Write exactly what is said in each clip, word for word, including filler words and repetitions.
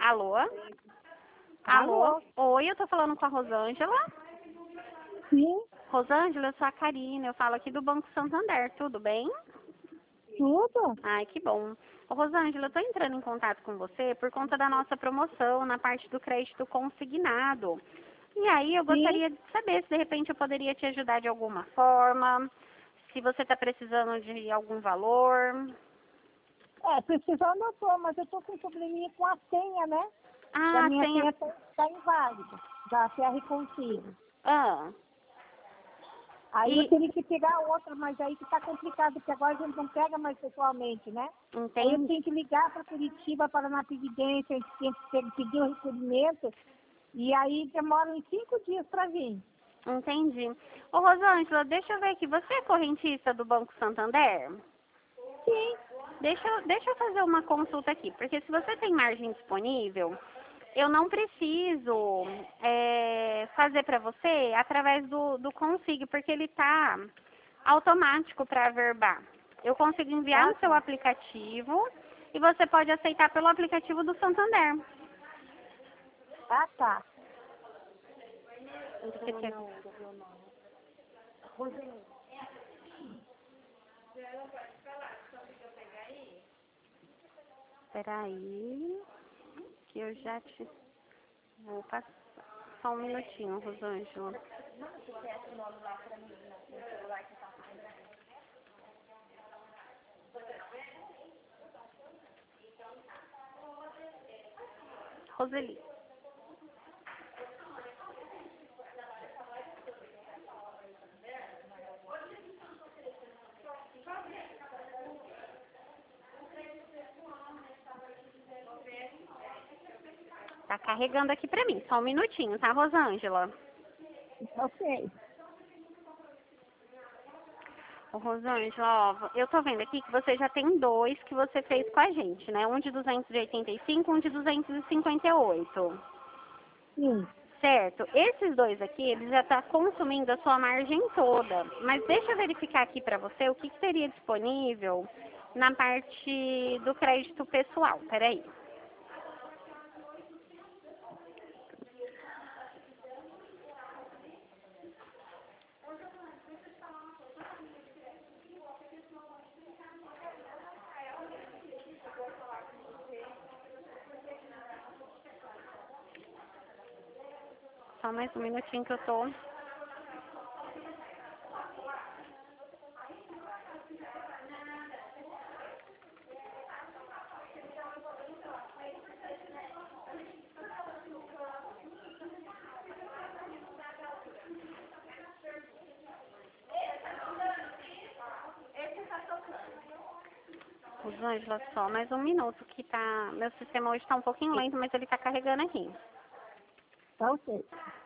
Alô? Alô? Alô? Oi, eu tô falando com a Rosângela. Sim, Rosângela, eu sou a Karina, eu falo aqui do Banco Santander, tudo bem? tudo? Ai, que bom. Ô, Rosângela, eu tô entrando em contato com você por conta da nossa promoção na parte do crédito consignado. E aí eu Sim. gostaria de saber se de repente eu poderia te ajudar de alguma forma, se você está precisando de algum valor. É, precisando eu tô, mas eu tô com um probleminha com a senha, né? E a Ah, minha senha. senha tá, tá inválida, da C R Consigo. Ah, Aí eu e teria que pegar outra, mas aí que tá complicado, porque agora a gente não pega mais pessoalmente, né? Aí eu entendi. tenho que ligar para Curitiba, para na Previdência, a gente tem que pedir o recolhimento, e aí demora uns cinco dias para vir. Entendi. Ô, Rosângela, deixa eu ver aqui. Você é correntista do Banco Santander? Sim. Deixa, eu- deixa eu fazer uma consulta aqui, porque se você tem margem disponível, eu não preciso é, fazer para você através do, do Consig, porque ele está automático para averbar. Eu consigo enviar Ah, no seu tá. aplicativo e você pode aceitar pelo aplicativo do Santander. Ah, tá. Você quer- Peraí, que eu já te vou passar. Só um minutinho, Rosângela. Roseli. Tá carregando aqui pra mim. Só um minutinho, tá, Rosângela? Ok. Ô, Rosângela, ó, eu tô vendo aqui que você já tem dois que você fez com a gente, né? Um de duzentos e oitenta e cinco, um de duzentos e cinquenta e oito. Sim. Certo. Esses dois aqui, eles já tá consumindo a sua margem toda. Mas deixa eu verificar aqui pra você o que, que teria disponível na parte do crédito pessoal. Peraí. Só mais um minutinho que eu tô. Rosângela, só mais um minuto que tá. Meu sistema hoje tá um pouquinho lento, mas ele tá carregando aqui. Tá ok.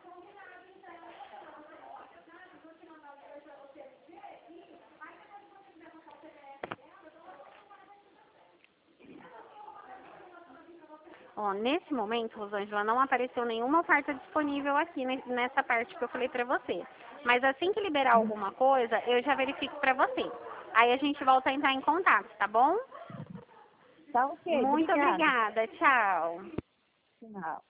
Ó, nesse momento, Rosângela, não apareceu nenhuma oferta disponível aqui ne- nessa parte que eu falei pra você. Mas assim que liberar alguma coisa, eu já verifico pra você. Aí a gente volta a entrar em contato, tá bom? Tá ok. Muito Obrigada. obrigada. Tchau. Tchau.